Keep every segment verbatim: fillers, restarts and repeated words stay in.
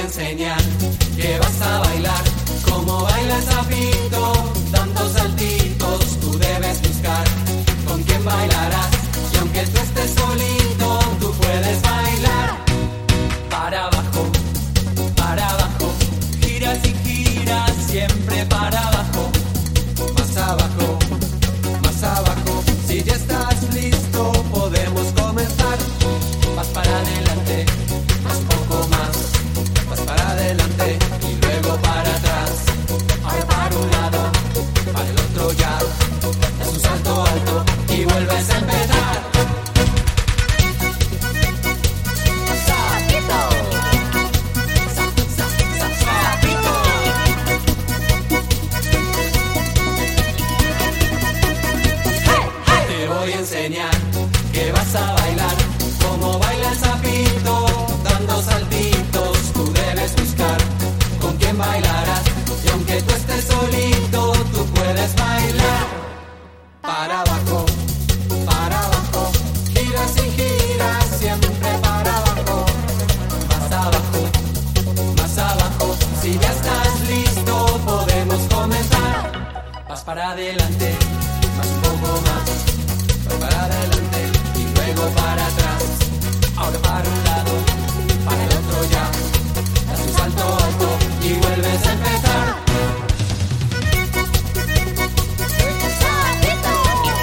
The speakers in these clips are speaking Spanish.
enseñar que vas a bailar como baila el sapito, dando saltitos. Tú debes buscar con quién bailarás, y aunque tú estés solito, tú puedes bailar. Para abajo, para abajo, giras y giras, siempre para abajo. Más abajo, más abajo. Si ya estás listo, podemos comenzar. Vas para adelante, más un poco más. Vas para adelante y luego para atrás. Ahora para un lado, para el otro ya. Das un salto alto y vuelves a empezar. Sapito, Sa- sa- sa- sapito. hey, hey. Te voy a enseñar que vas a bailar como baila el sapito, dando saltitos. Tú debes buscar con quién bailarás, y aunque tú estés solito, tú puedes bailar. Para abajo, para abajo, giras y giras, siempre para abajo. Más abajo, más abajo. Si ya estás listo, podemos comenzar. Vas para adelante, más un poco más. Vas para adelante y luego para atrás. Ahora para un lado, para el otro ya. Das un salto alto y vuelves a empezar. Sapito,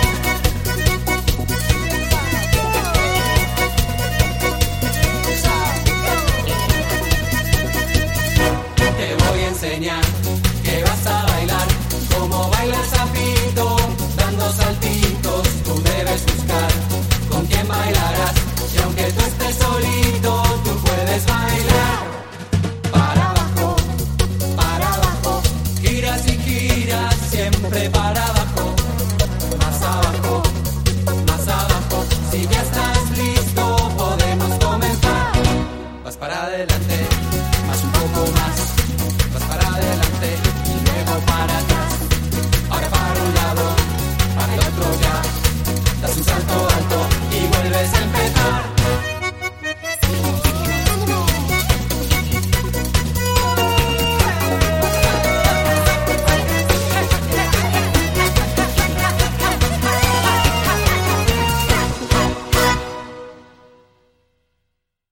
Te voy a enseñar que vas a bailar como baila el sapito, dando saltitos. Tú debes buscar con quién bailarás, y aunque tú estés solito, tú puedes bailar. Para abajo, para abajo, giras y giras, siempre para abajo. Más abajo, más abajo. Si ya estás